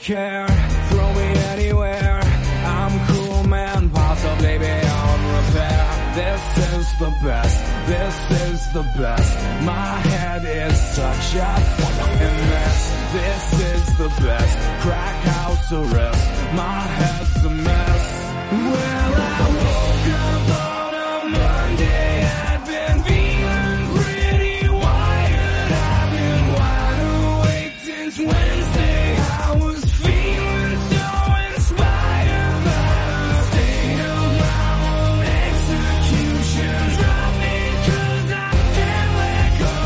care, throw me anywhere. I'm cool, man, possibly beyond repair. This is the best, this is the best. My head is such a fucking mess. This is the best, crack house arrest. My head's a mess. Well, I woke up on a Monday, I'd been feeling pretty wired. I've been wide awake since Wednesday. I was feeling so inspired by the state of my own execution. Drop me 'cause I can't let go.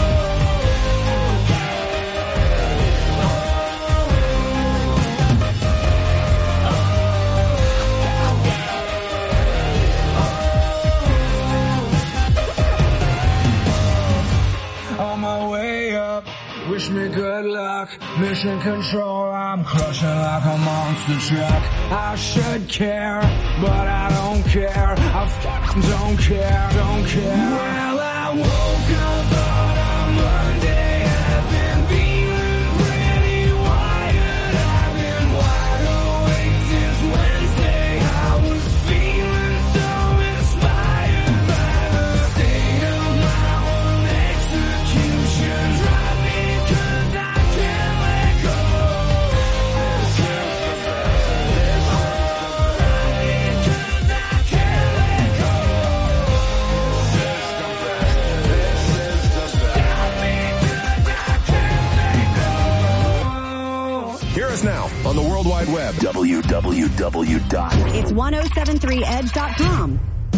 On my way up, wish me good luck. Mission control, I'm crushing like a monster truck. I should care, but I don't care. I fucking don't care, don't care. Well, I woke up on a Monday, I've been feeling pretty wired. I've been wide awake since Wednesday. I was feeling so inspired by the state of my own execution. Drive me 'cause I can't let go. Hear us now on the World Wide Web. www. It's 1073edge.com.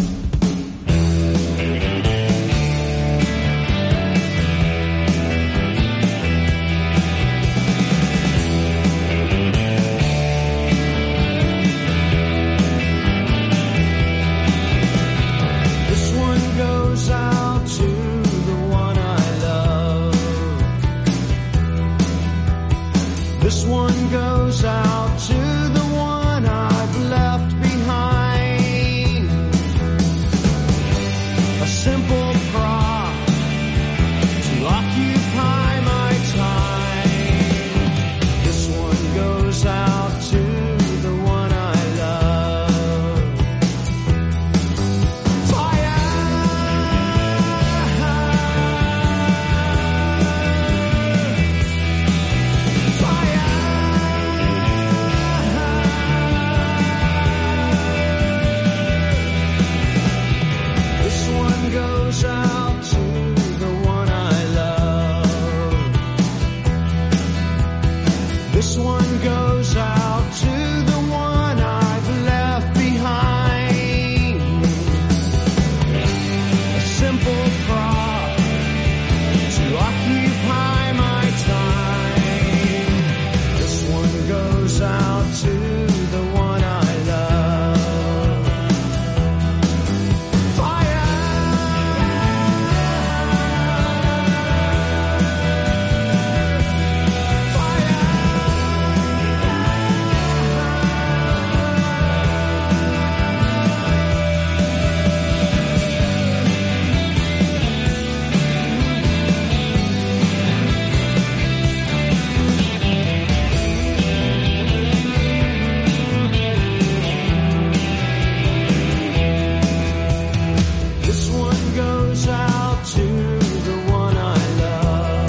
This one goes out to the one I love. This one goes out to the one I've left behind. A simple prop to occupy my time. This one goes out to the one I love. Fire! This one goes out to the one I love. This one goes out to the one I've left behind. A simple prop to occupy my time. This one goes out to the one I love. Fire! This one goes out to the one I love.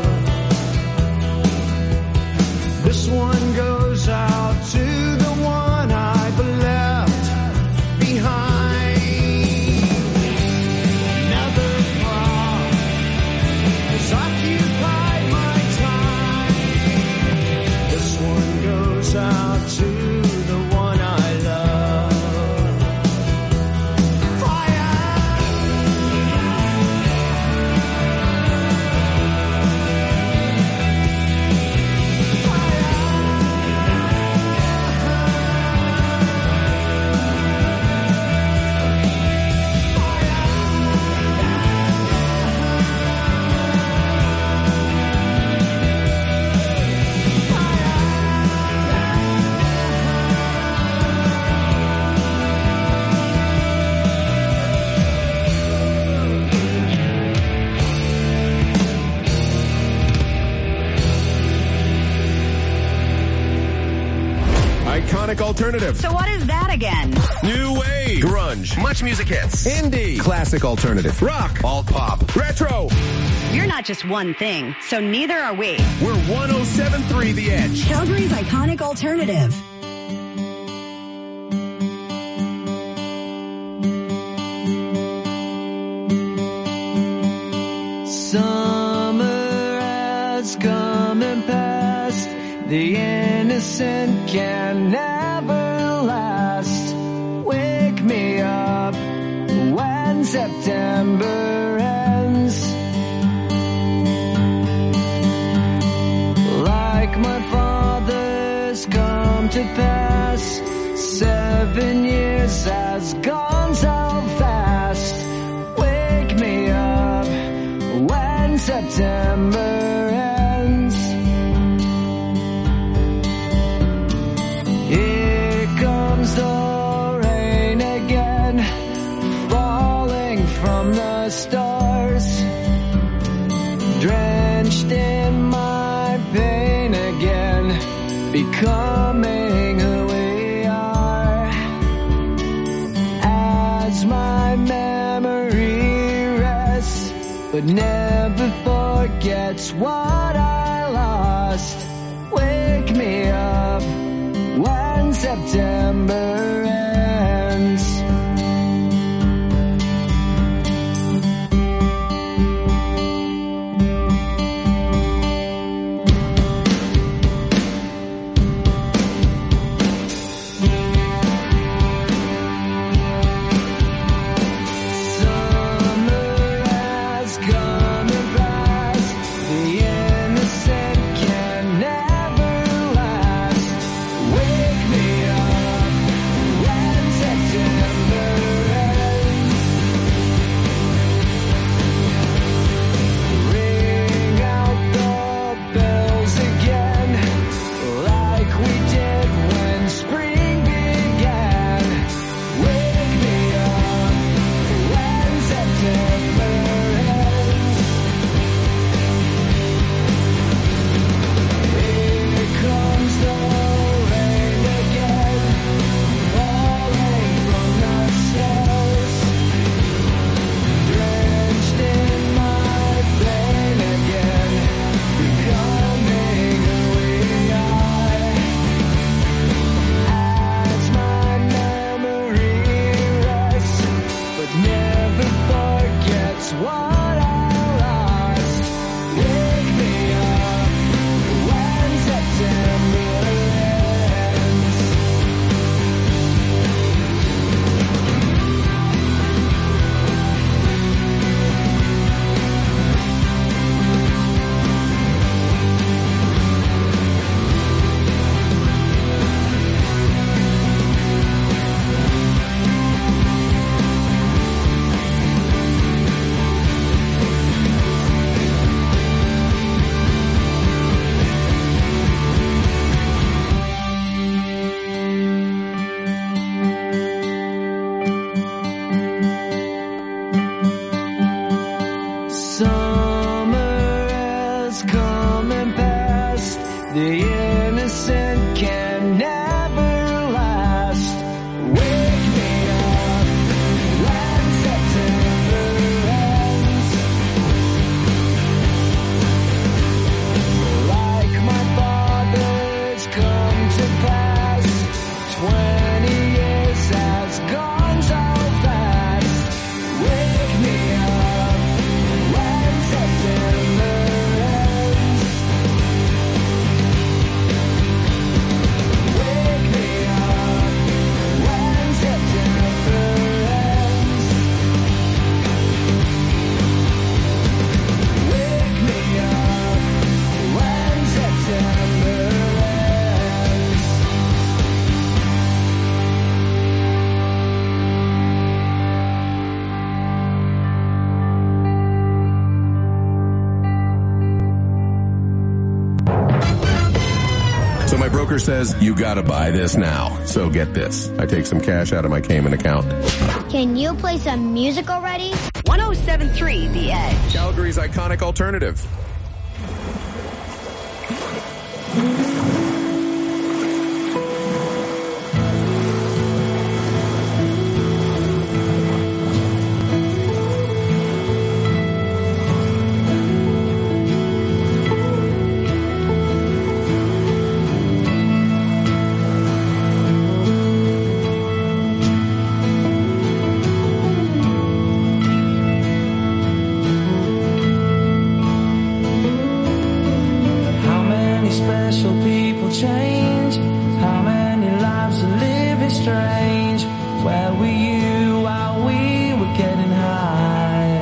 This one goes out to the one I've left behind. Another prop has occupied my time. This one goes out to the one I love. Fire! Fire! Iconic alternative. So what is that again? New wave. Grunge. Much music hits. Indie. Classic alternative. Rock. Alt pop. Retro. You're not just one thing, so neither are we. We're 107.3 The Edge. Calgary's iconic alternative. Summer has come and passed. The innocent can never last. Wake me up when September ends. Like my father's come to pass. 7 years has gone so fast. Wake me up when September ends. Here comes the rain again, falling from the stars, drenched in my pain again, becoming who we are. As my memory rests, but never forgets what I lost. Wake me up when September ends. So my broker says, you gotta buy this now. So get this. I take some cash out of my Cayman account. Can you play some music already? 107.3 The Edge. Calgary's iconic alternative. change? How many lives are living strange? Where were you while we were getting high?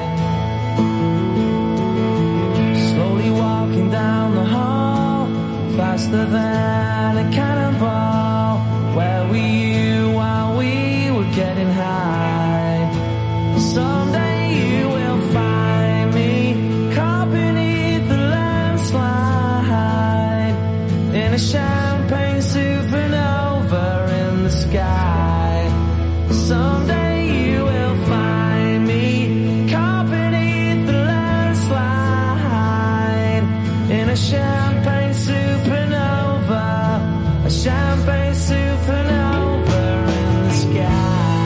Slowly walking down the hall, faster than a cannonball. Where were you while we were getting high? Someday you will find me caught beneath the landslide in a champagne supernova in the sky. Someday you will find me caught beneath the landslide in a champagne supernova, a champagne supernova in the sky.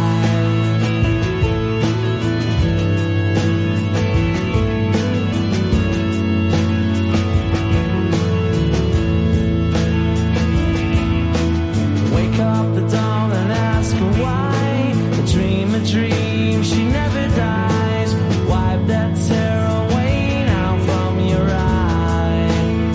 Wake up the dawn and ask her why. A dream, she never dies. Wipe that tear away now from your eye.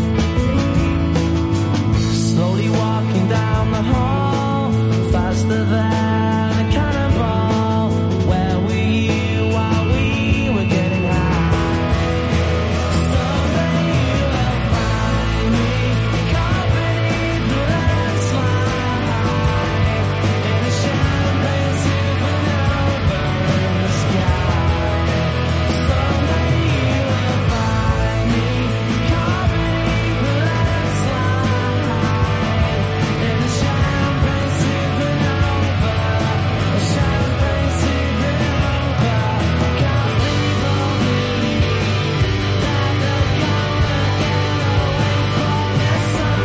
Slowly walking down the hall, faster than a cannonball. Where were you while we were getting high? Someday you will find me caught beneath the landslide in a champagne supernova in the sky. Someday you will find me caught beneath the landslide in a champagne supernova, a champagne supernova. 'Cause people believe that they're gonna get away from the sun.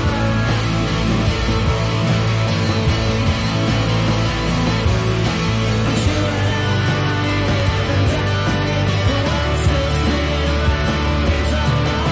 But you and I live and die, the world still spinning round, we don't know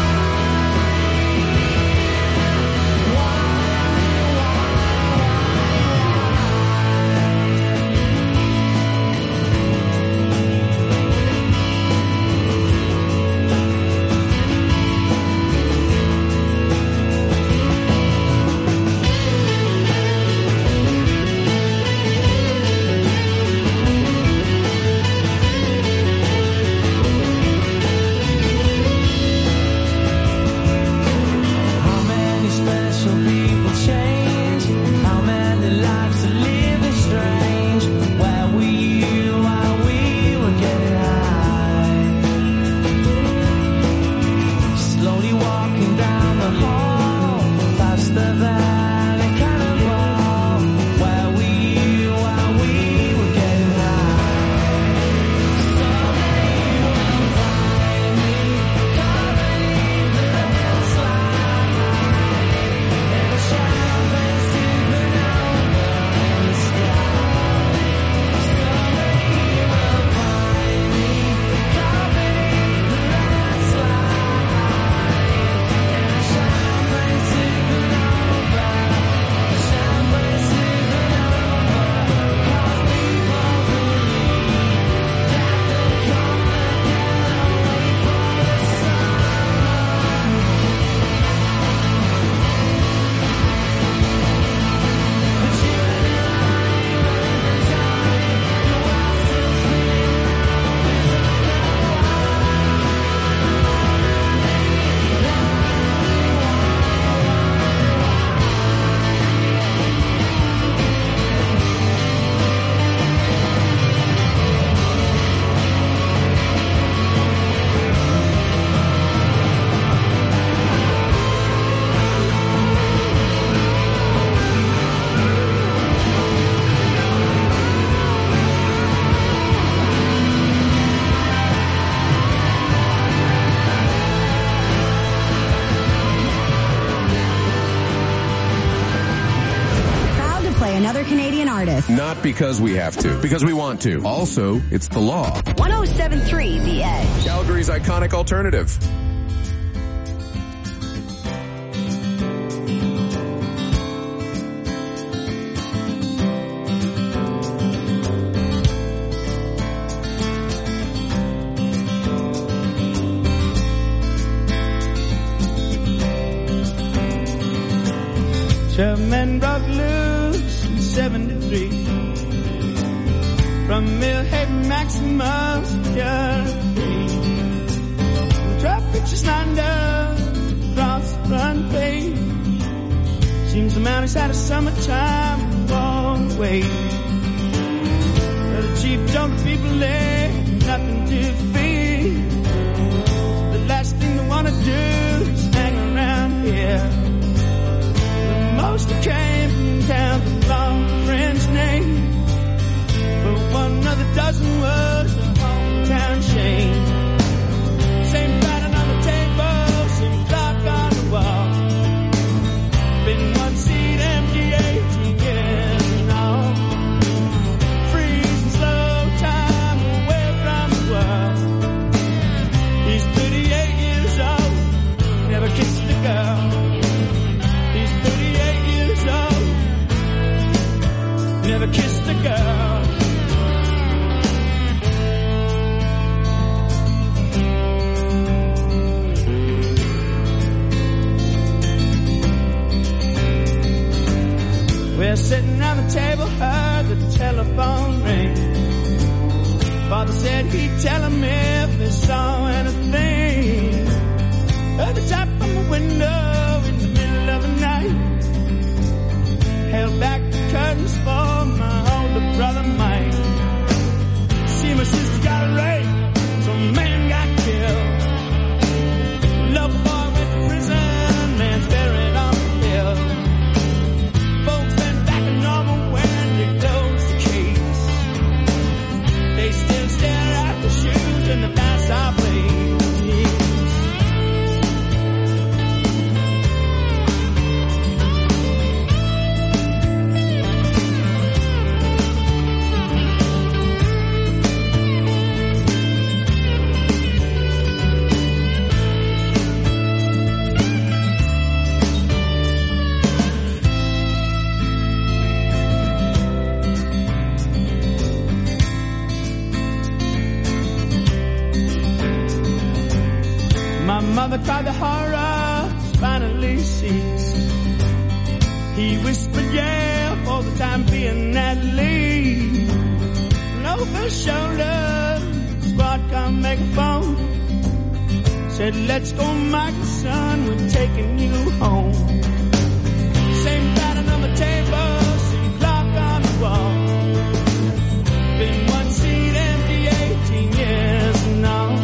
how many special people change? How many lives are living strange? Where were you while we were getting high? Slowly walking down the hall, faster than a cannonball. Where were you while we were getting high? Someday you will find me caught beneath the landslide in a champagne supernova in the sky. Someday you will find me caught beneath the landslide in a champagne supernova, a champagne supernova. 'Cause people believe that they're gonna get away from the sun. But you and I live and die, the world still spinning round, we don't know Proud to play another Canadian artist. Not because we have to, because we want to. Also, it's the law. 1073 The Edge. Calgary's iconic alternative. Sherman broke loose in 73 from Millhaven Maximus Security. The traffic just lined up across the front page. Seems the mountains had a summertime walk away. But the chief told the people there nothing to fear. The last thing they want to do is hang around here. Most came from town to long French name, but one of the dozen was a hometown shame. Same pattern on the table, same clock on the wall. Been one seat empty 18 years now. Freezing slow time away from the world. He's 38 years old, never kissed a girl. Never kissed a girl. We're sitting around the table, heard the telephone ring. Father said he'd tell him if they saw anything. Heard the tap on the window in the middle of the night. Held back the curtains for my older brother Mike. See, my sister got raped, some man got killed. Love boy went to prison, man's buried on the hill. Folks went back to normal when they closed the case. They still stare at the shoes and the Nassau blades. Mother cried, the horror finally ceased. He whispered, yeah, for the time being at least. And over his shoulder, squad come make a phone. Said, let's go, Michael, son, we're taking you home. Same pattern on the table, same clock on the wall. Been one seat empty 18 years now.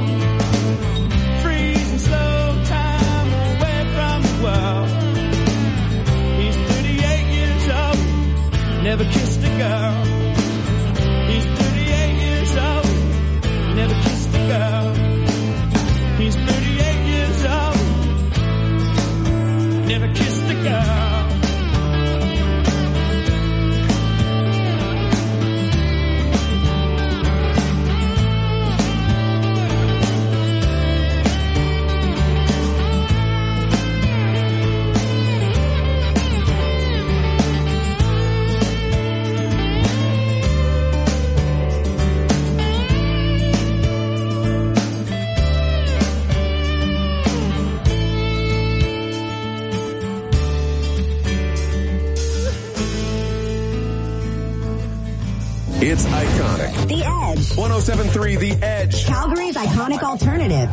He's 38 years old, never kissed a girl. He's 38 years old, never kissed a girl. He's 38 years old, never kissed a girl. It's iconic. The Edge. 107.3 The Edge. Calgary's iconic alternative.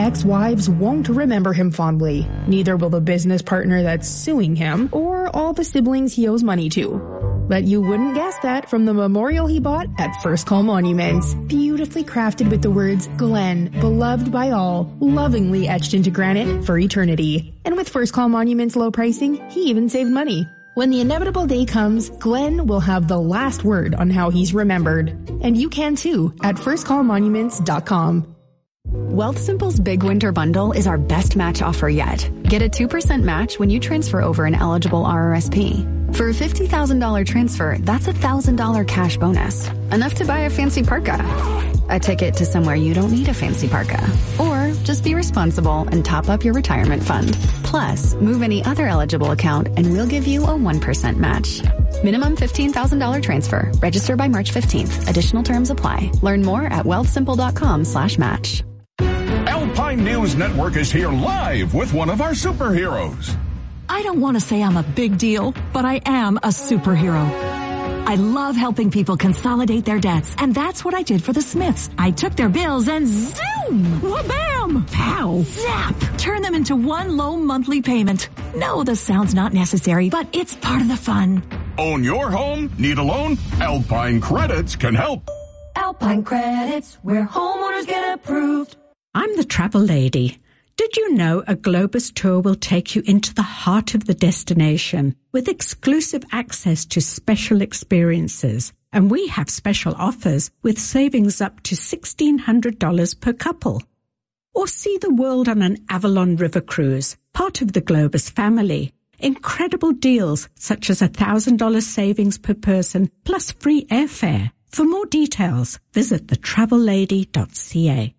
ex-wives won't remember him fondly. Neither will the business partner that's suing him or all the siblings he owes money to. But you wouldn't guess that from the memorial he bought at First Call Monuments. Beautifully crafted with the words, Glenn, beloved by all, lovingly etched into granite for eternity. And with First Call Monuments' low pricing, he even saved money. When the inevitable day comes, Glenn will have the last word on how he's remembered. And you can too at firstcallmonuments.com. Wealthsimple's Big Winter Bundle is our best match offer yet. Get a 2% match when you transfer over an eligible RRSP. For a $50,000 transfer, that's a $1,000 cash bonus. Enough to buy a fancy parka. A ticket to somewhere you don't need a fancy parka. Or just be responsible and top up your retirement fund. Plus, move any other eligible account and we'll give you a 1% match. Minimum $15,000 transfer. Register by March 15th. Additional terms apply. Learn more at wealthsimple.com/match. Alpine News Network is here live with one of our superheroes. I don't want to say I'm a big deal, but I am a superhero. I love helping people consolidate their debts, and that's what I did for the Smiths. I took their bills and zoom! Wha-bam! Pow! Zap! Turn them into one low monthly payment. No, the sound's not necessary, but it's part of the fun. Own your home? Need a loan? Alpine Credits can help. Alpine Credits, where homeowners get approved. I'm the travel lady. Did you know a Globus tour will take you into the heart of the destination with exclusive access to special experiences? And we have special offers with savings up to $1,600 per couple. Or see the world on an Avalon River cruise, part of the Globus family. Incredible deals such as $1,000 savings per person plus free airfare. For more details, visit thetravellady.ca.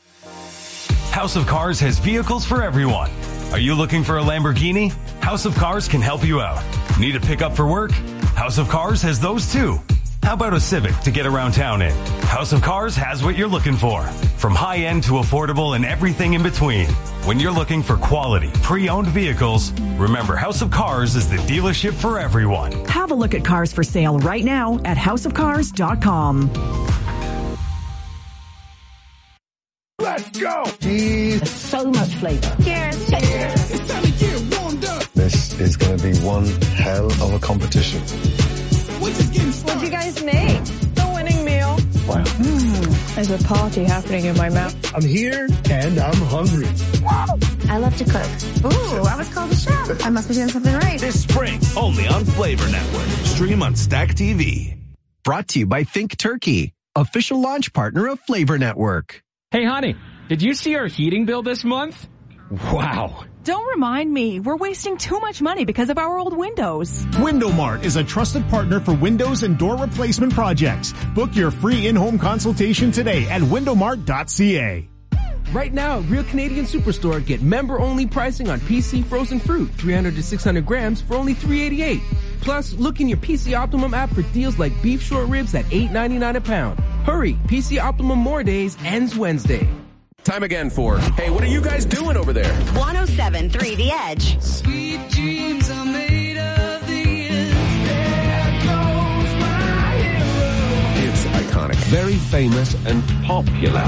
House of Cars has vehicles for everyone. Are you looking for a Lamborghini? House of Cars can help you out. Need a pickup for work? House of Cars has those too. How about a Civic to get around town in? House of Cars has what you're looking for. From high-end to affordable and everything in between. When you're looking for quality, pre-owned vehicles, remember House of Cars is the dealership for everyone. Have a look at cars for sale right now at houseofcars.com. Let's go! Jeez, so much flavor. Cheers. It's time to get warmed up. This is going to be one hell of a competition. What'd you guys make? The winning meal. Wow. There's a party happening in my mouth. I'm here and I'm hungry. I love to cook. Ooh, I was called a chef. I must be doing something right. This spring, only on Flavor Network. Stream on Stack TV. Brought to you by Think Turkey, official launch partner of Flavor Network. Hey, honey, did you see our heating bill this month? Wow. Don't remind me. We're wasting too much money because of our old windows. WindowMart is a trusted partner for windows and door replacement projects. Book your free in-home consultation today at windowmart.ca. Right now, Real Canadian Superstore, get member-only pricing on PC frozen fruit, 300 to 600 grams for only $3.88. Plus, look in your PC Optimum app for deals like beef short ribs at $8.99 a pound. Hurry, PC Optimum More Days ends Wednesday. Time again for, hey, what are you guys doing over there? 107.3 The Edge. Sweet dreams are made of these. There goes my hero. It's iconic. Very famous and popular.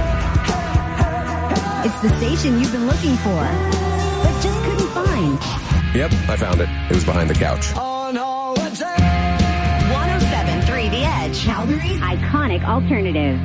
It's the station you've been looking for, but just couldn't find. Yep, I found it. It was behind the couch. On holiday. 107.3 The Edge. Calgary's iconic alternative.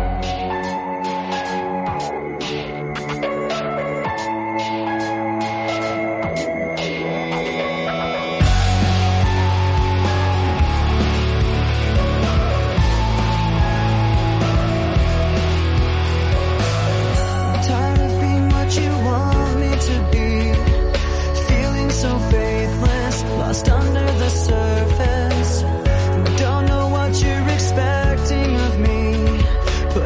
Lost under the surface. Don't know what you're expecting of me, but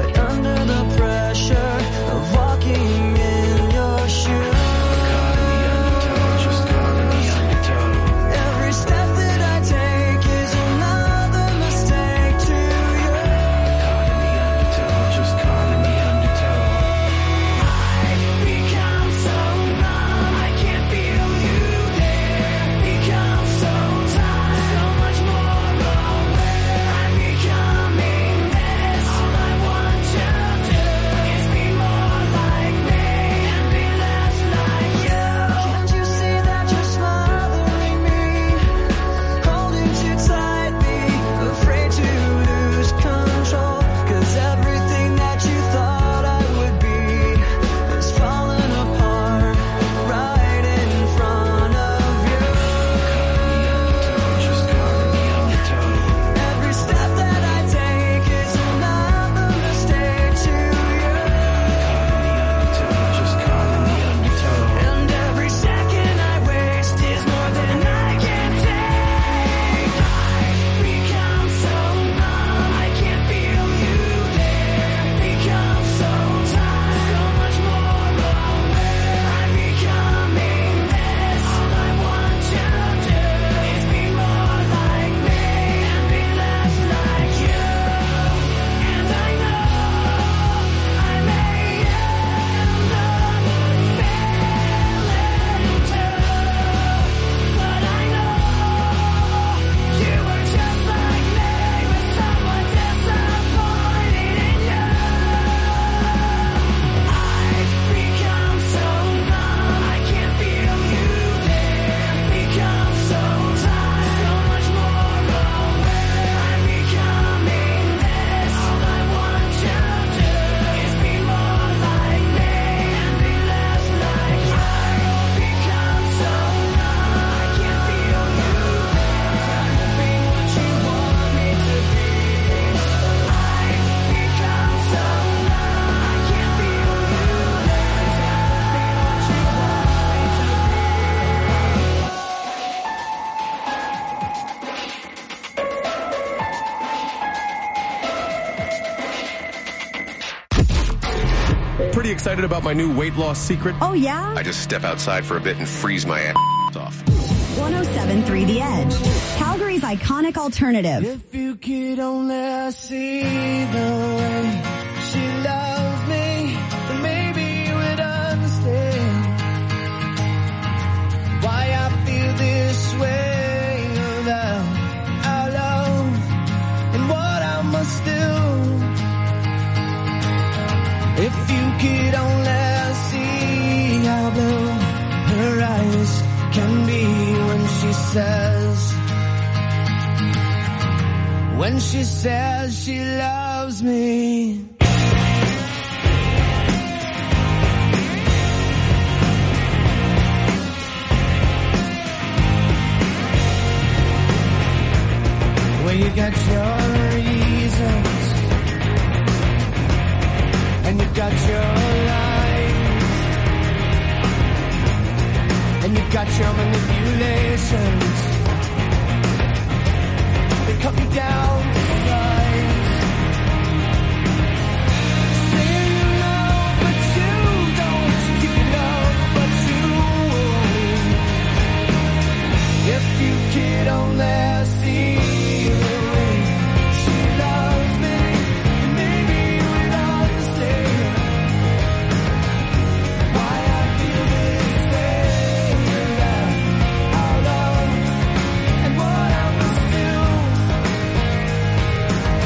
excited about my new weight loss secret? Oh, yeah? I just step outside for a bit and freeze my ass off. 107.3 The Edge, Calgary's iconic alternative. If you could only see the way she loves me, then maybe you would understand why I feel this way about our love and what I must do. If you could only see how blue her eyes can be when she says she loves me. Well, you got your reasons and you got your lies and you got your manipulations. They cut me down to size. Say you love, but you don't. You love, but you won't. If you could only see the way she loves me, maybe you would understand why I feel this way about our love and what I must do.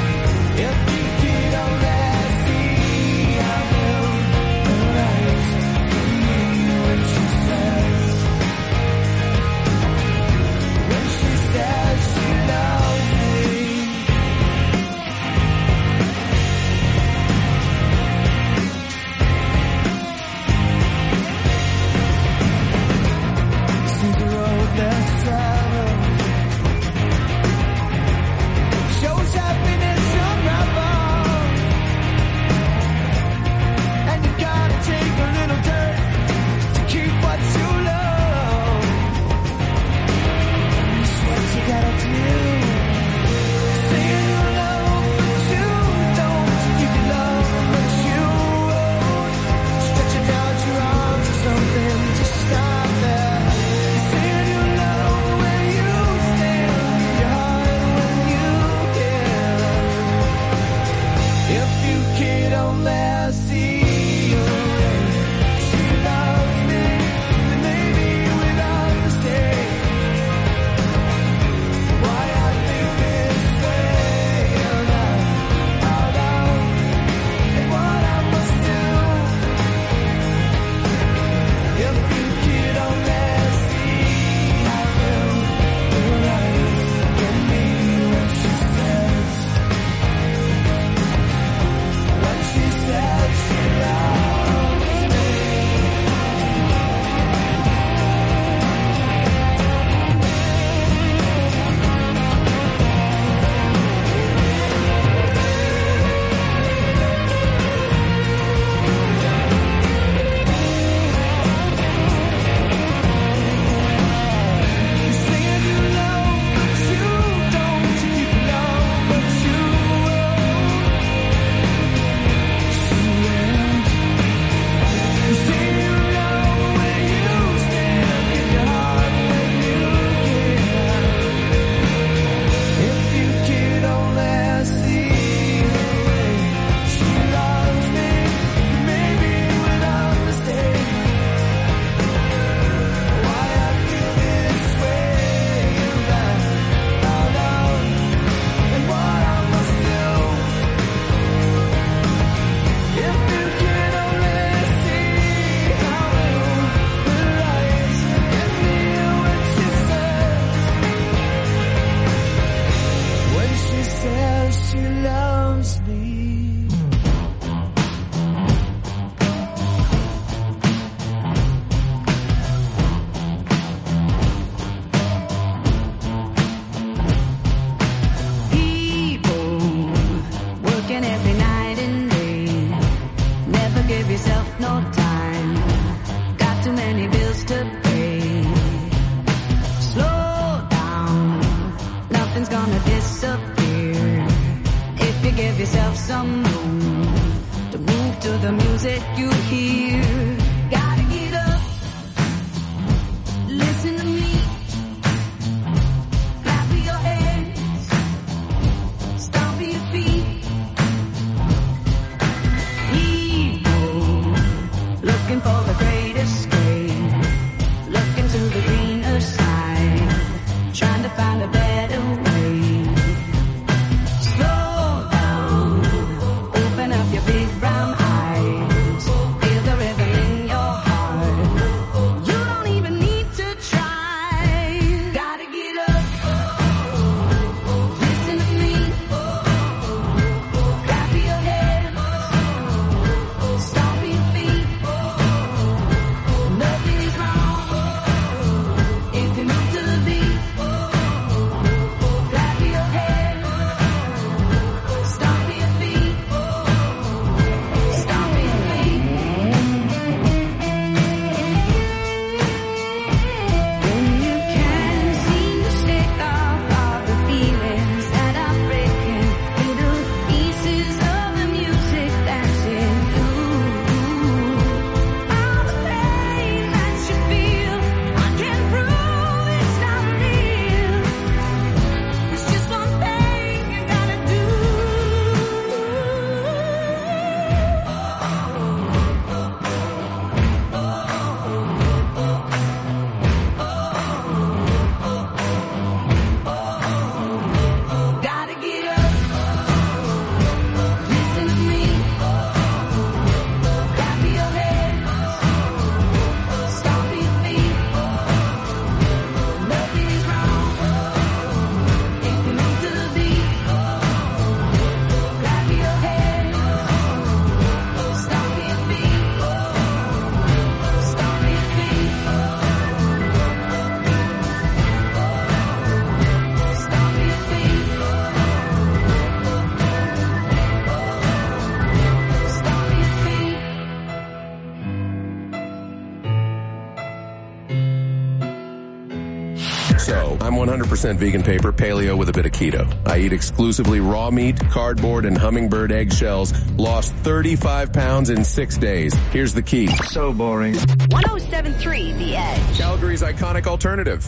So, I'm 100% vegan paper, paleo with a bit of keto. I eat exclusively raw meat, cardboard, and hummingbird eggshells. Lost 35 pounds in 6 days. Here's the key. So boring. 107.3 The Edge. Calgary's iconic alternative.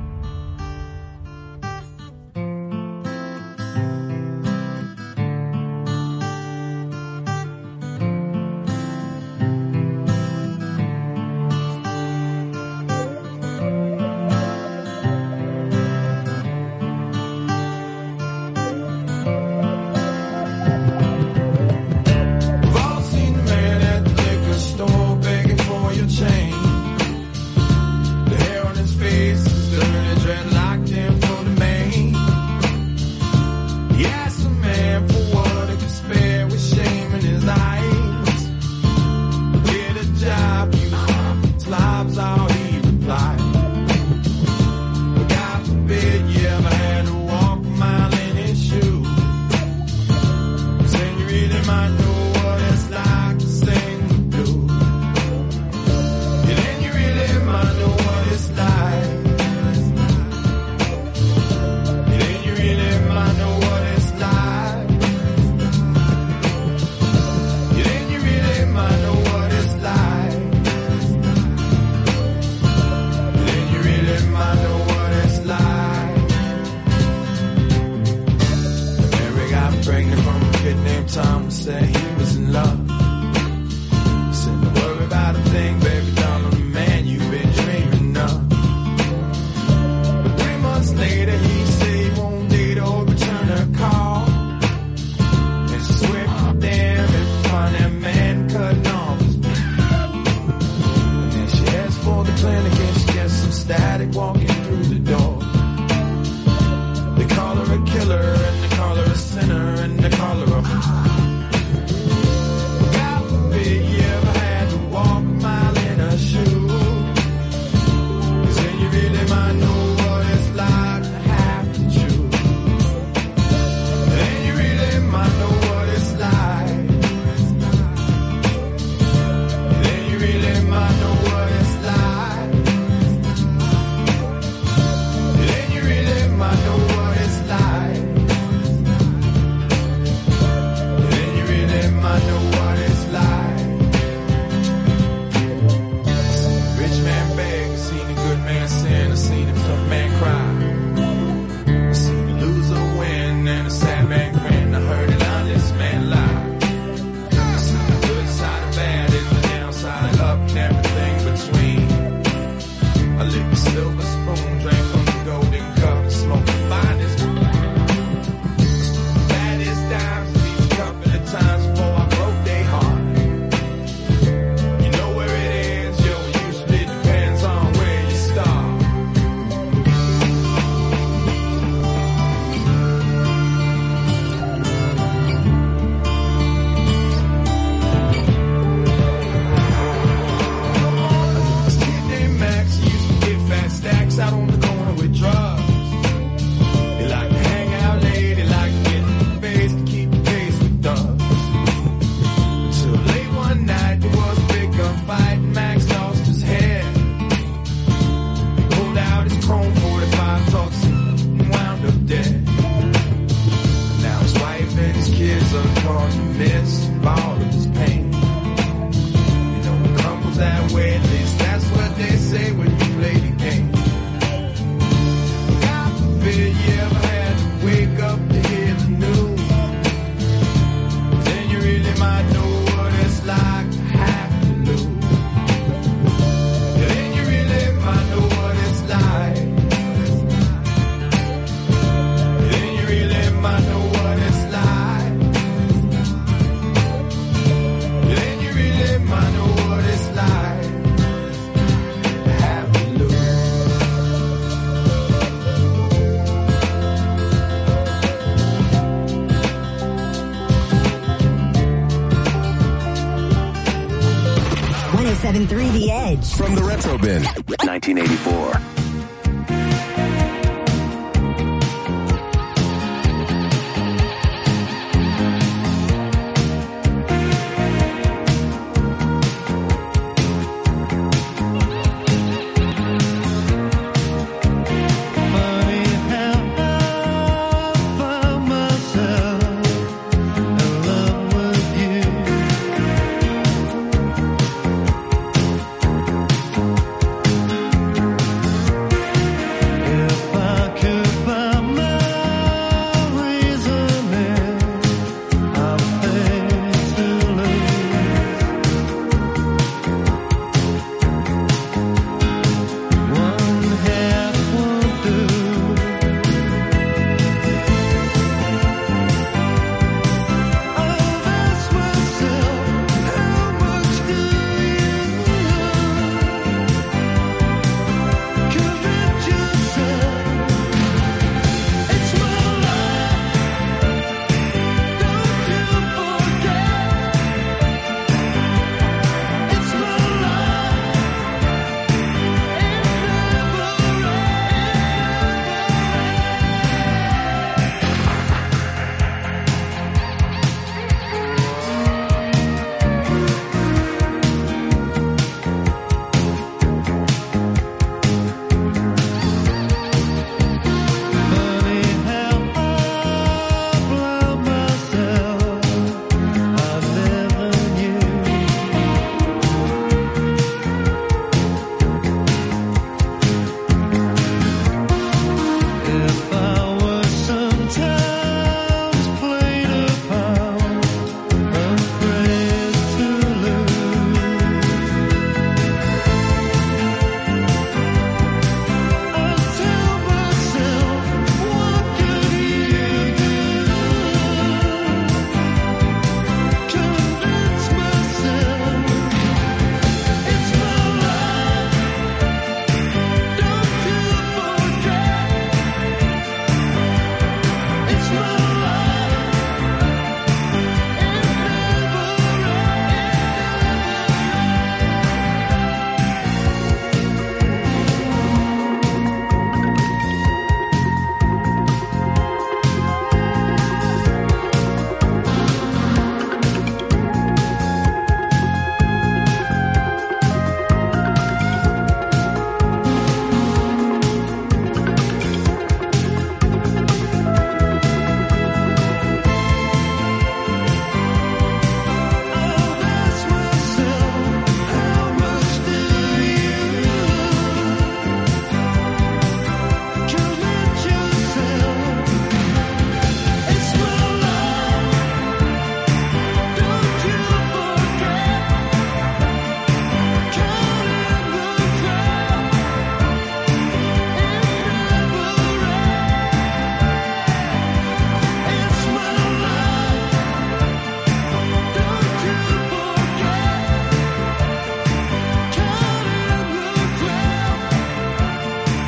The Edge. From the Retro Bin. 1984.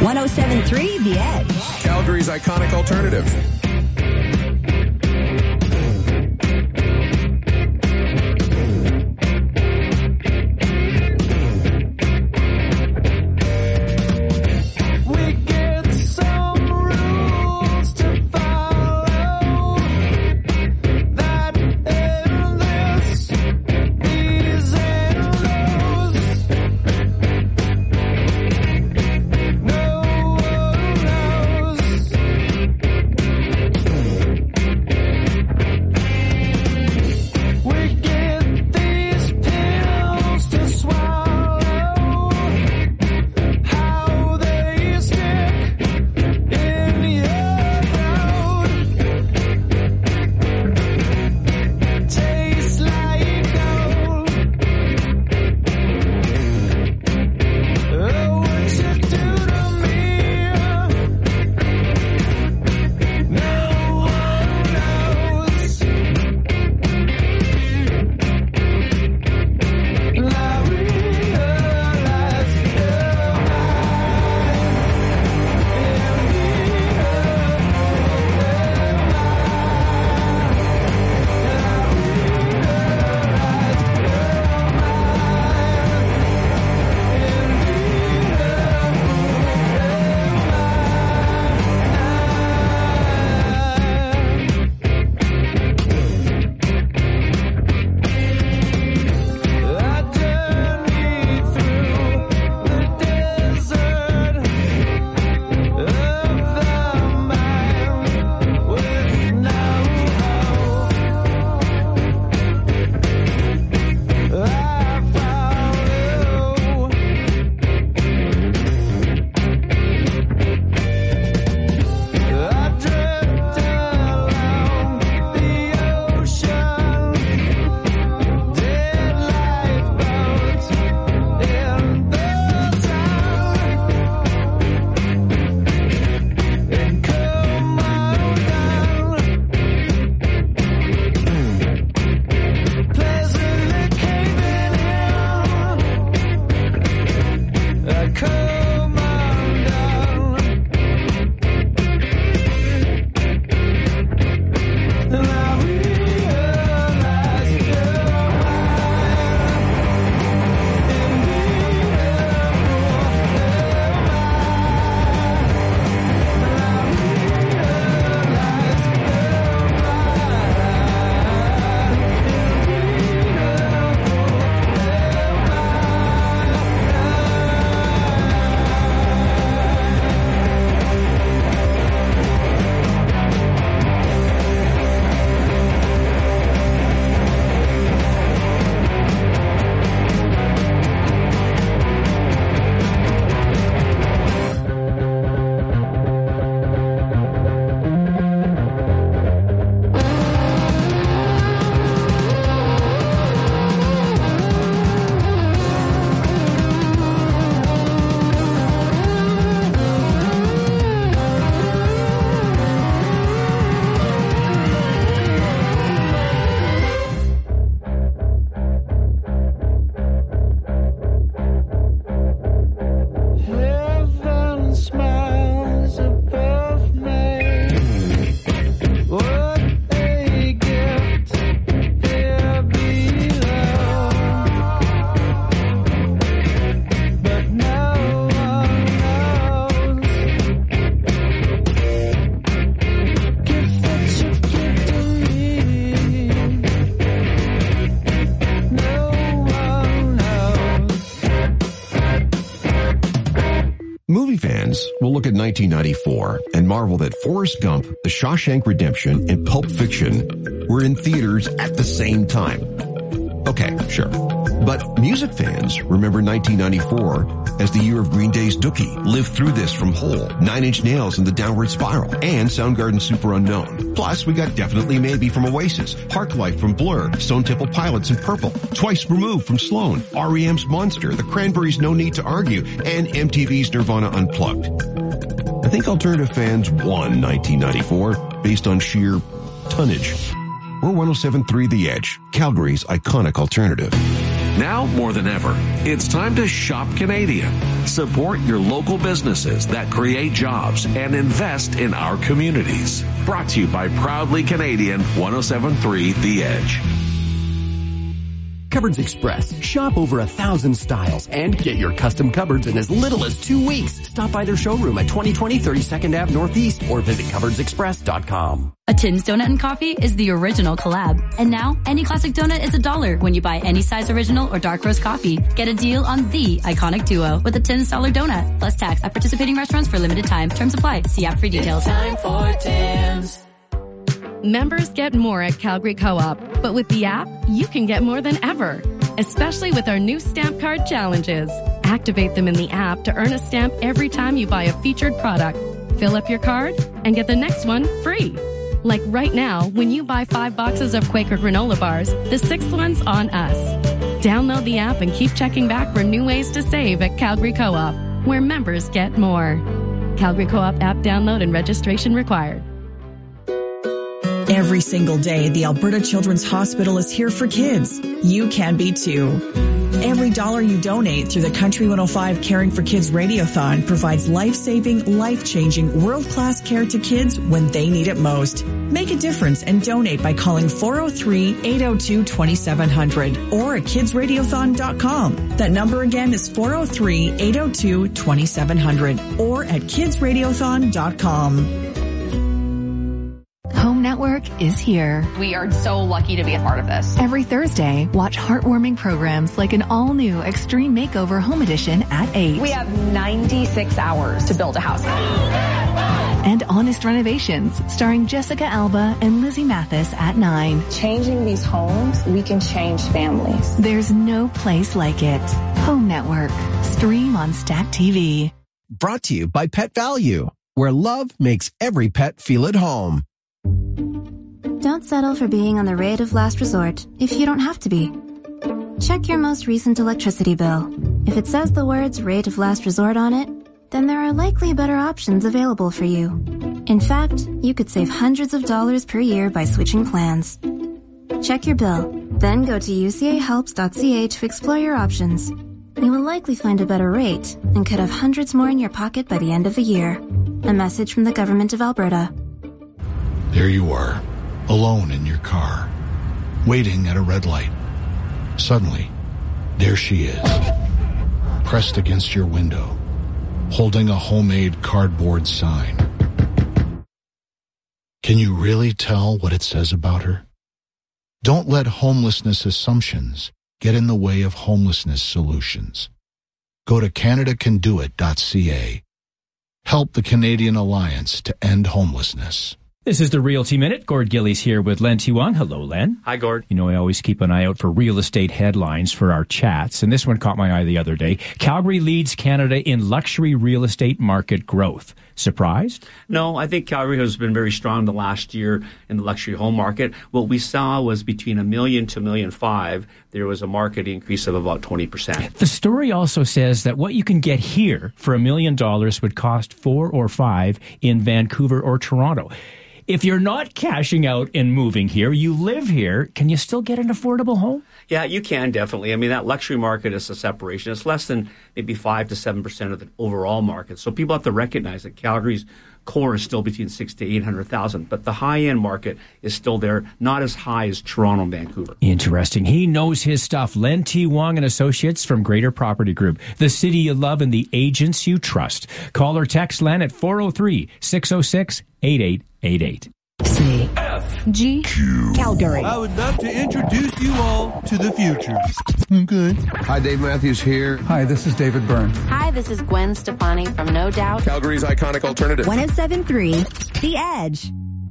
107.3 The Edge. Calgary's iconic alternative. Movie fans will look at 1994 and marvel that Forrest Gump, The Shawshank Redemption, and Pulp Fiction were in theaters at the same time. Okay, sure. But music fans remember 1994 as the year of Green Day's Dookie, Live Through This from Hole, 9 Inch Nails and the Downward Spiral, and Soundgarden's Super Unknown. Plus, we got Definitely Maybe from Oasis, Parklife from Blur, Stone Temple Pilots and Purple, Twice Removed from Sloan, REM's Monster, The Cranberries' No Need to Argue, and MTV's Nirvana Unplugged. I think alternative fans won 1994 based on sheer tonnage. We're 107.3 The Edge, Calgary's iconic alternative. Now more than ever, it's time to shop Canadian. Support your local businesses that create jobs and invest in our communities. Brought to you by Proudly Canadian 107.3 The Edge. Cupboards Express. Shop over 1,000 styles and get your custom cupboards in as little as 2 weeks. Stop by their showroom at 2020 32nd Ave Northeast or visit cupboardsexpress.com. A Tim's Donut and Coffee is the original collab. And now, any classic donut is $1 when you buy any size original or dark roast coffee. Get a deal on the iconic duo with a $10 donut, plus tax at participating restaurants for limited time. Terms apply. See app for details. It's time for Tim's. Members get more at Calgary Co-op, but with the app, you can get more than ever, especially with our new stamp card challenges. Activate them in the app to earn a stamp every time you buy a featured product. Fill up your card and get the next one free. Like right now, when you buy 5 boxes of Quaker granola bars, the 6th one's on us. Download the app and keep checking back for new ways to save at Calgary Co-op, where members get more. Calgary Co-op app download and registration required. Every single day, the Alberta Children's Hospital is here for kids. You can be too. Every dollar you donate through the Country 105 Caring for Kids Radiothon provides life-saving, life-changing, world-class care to kids when they need it most. Make a difference and donate by calling 403-802-2700 or at kidsradiothon.com. That number again is 403-802-2700 or at kidsradiothon.com. Home Network is here. We are so lucky to be a part of this. Every Thursday, watch heartwarming programs like an all-new Extreme Makeover Home Edition at 8. We have 96 hours to build a house. And Honest Renovations, starring Jessica Alba and Lizzie Mathis at 9. Changing these homes, we can change families. There's no place like it. Home Network. Stream on Stack TV. Brought to you by Pet Value, where love makes every pet feel at home. Don't settle for being on the rate of last resort if you don't have to be. Check your most recent electricity bill. If it says the words rate of last resort on it, then there are likely better options available for you. In fact, you could save hundreds of dollars per year by switching plans. Check your bill, then go to ucahelps.ca to explore your options. You will likely find a better rate and could have hundreds more in your pocket by the end of the year. A message from the Government of Alberta. There you are, alone in your car, waiting at a red light. Suddenly, there she is, pressed against your window, holding a homemade cardboard sign. Can you really tell what it says about her? Don't let homelessness assumptions get in the way of homelessness solutions. Go to CanadaCanDoIt.ca. Help the Canadian Alliance to end homelessness. This is the Realty Minute. Gord Gillies here with Len T1. Hello, Len. Hi, Gord. You know, I always keep an eye out for real estate headlines for our chats, and this one caught my eye the other day. Calgary leads Canada in luxury real estate market growth. Surprised? No, I think Calgary has been very strong the last year in the luxury home market. What we saw was between $1 million to $1.5 million, there was a market increase of about 20%. The story also says that what you can get here for $1 million would cost $4 or $5 in Vancouver or Toronto. If you're not cashing out and moving here, you live here, can you still get an affordable home? Yeah, you can definitely. I mean, that luxury market is a separation. It's less than maybe 5 to 7% of the overall market. So people have to recognize that Calgary's core is still between 600,000 to 800,000, but the high-end market is still there, not as high as Toronto and Vancouver. Interesting. He knows his stuff. Len T. Wong and Associates from Greater Property Group, the city you love and the agents you trust. Call or text Len at 403-606-8888. CFG Calgary. I would love to introduce you all to the future. Good. Hi, Dave Matthews here. Hi, this is David Byrne. Hi, this is Gwen Stefani from No Doubt. Calgary's iconic alternative. 107.3 The Edge.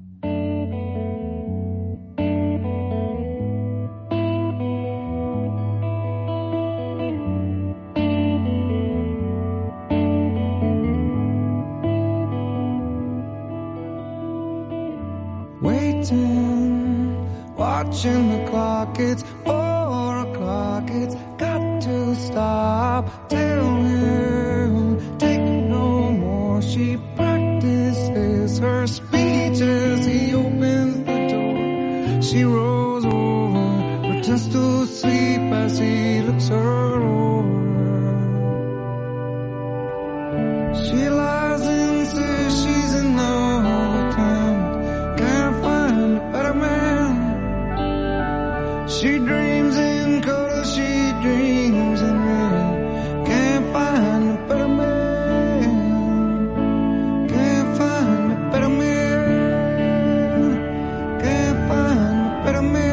Watching the clock, it's 4 o'clock, it's got to stop. Tell him, take no more. She practices her speech as he opens the door. She rolls over, pretends to sleep as he looks She lies and says she's in love all the time. Can't find a better man. She dreams in color, she dreams in red. Can't find a better man. Can't find a better man. Can't find a better man.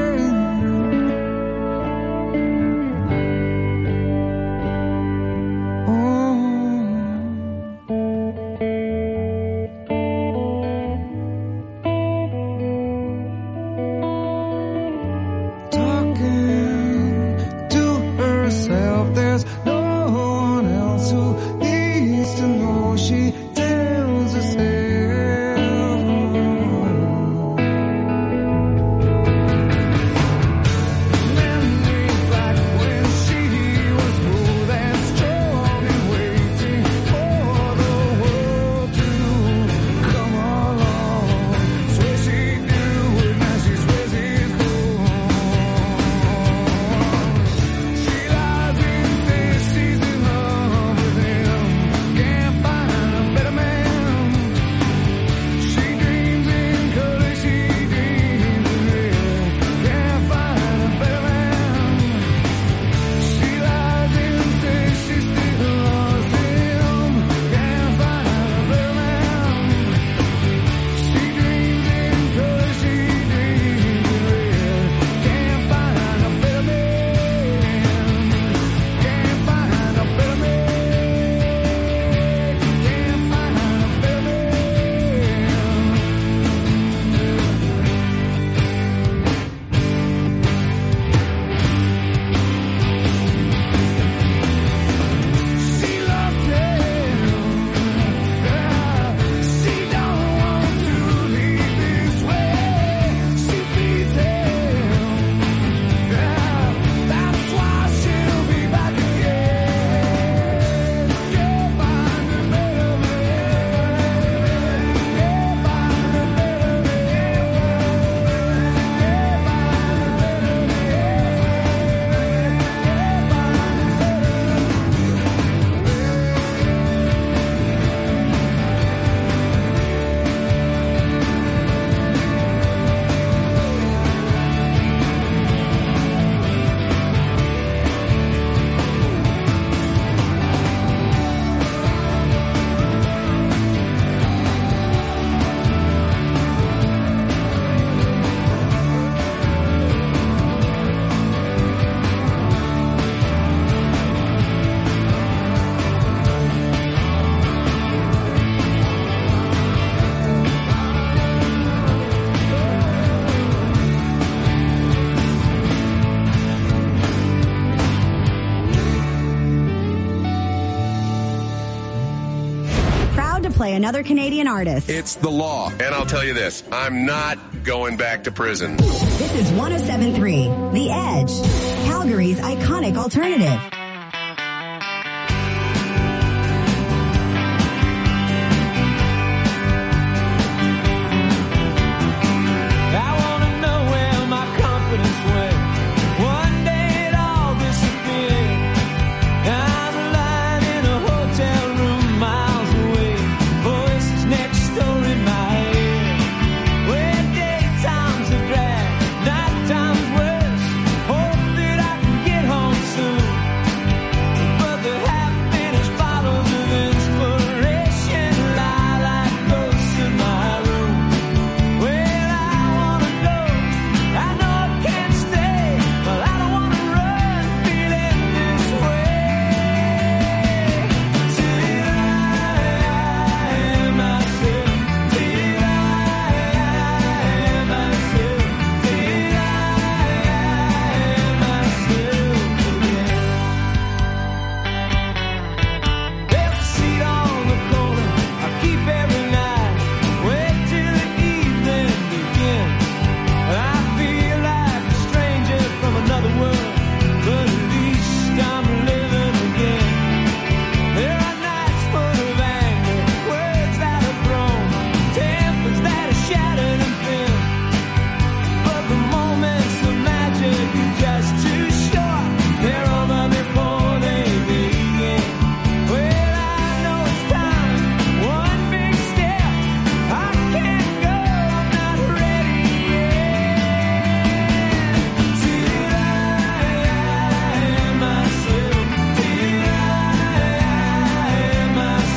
Play another Canadian artist. It's the law. And I'll tell you this, I'm not going back to prison. This is 107.3, The Edge, Calgary's iconic alternative.